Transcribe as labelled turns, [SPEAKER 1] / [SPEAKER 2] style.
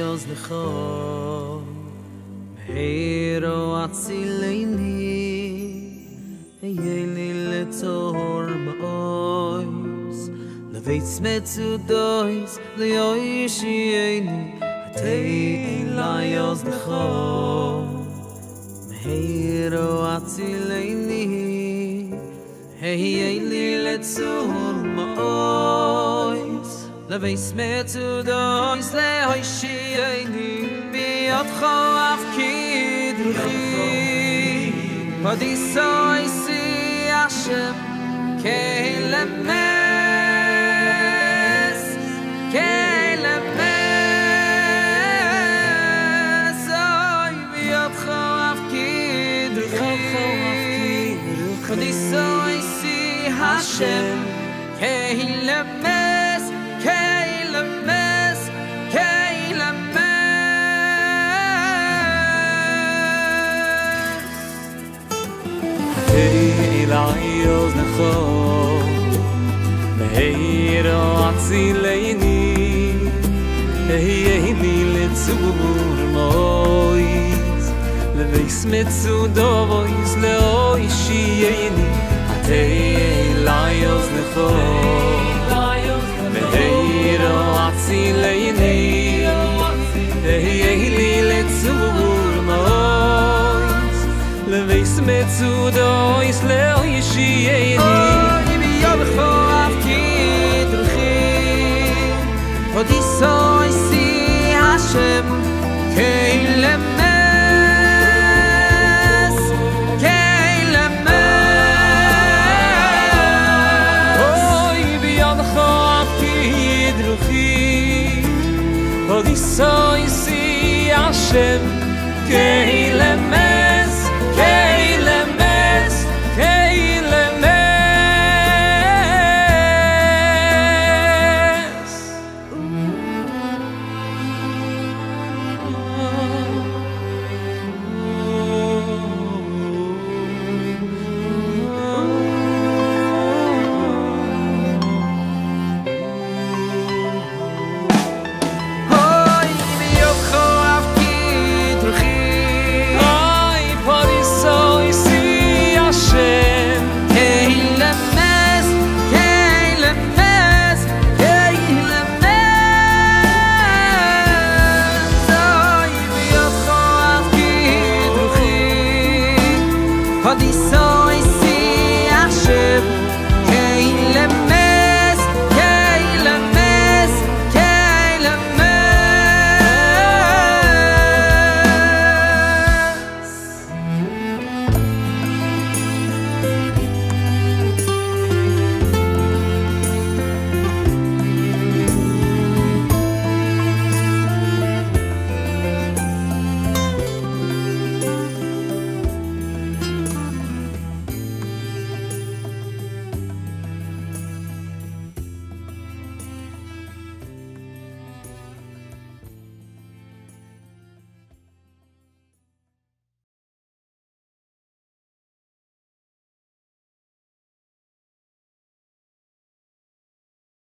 [SPEAKER 1] אוזנך מהירו אצילני היה לי לצור מאויס לבית מצודויס ליושייני התהי אלי אוזנך מהירו אצילני היה לי לצור מאויס לבית מצודויס ליושייני בידך אף כדרכי ודיסוי סי השם כלמס אוי בידך אף כדרכי ודיסוי סי השם כלמס
[SPEAKER 2] אלי אוזנך מהירו אצילני היה לי לצור מאויס לבייס מצודויס לאוישייני אלי אוזנך מהירו אצילני היה לי לצור מאויס לבייס מצודויס לאוישייני
[SPEAKER 1] אוי בידך אף כדרכי ודיסוי סי השם כלמס
[SPEAKER 2] אוי בידך אף כדרכי ודיסוי סי השם כלמס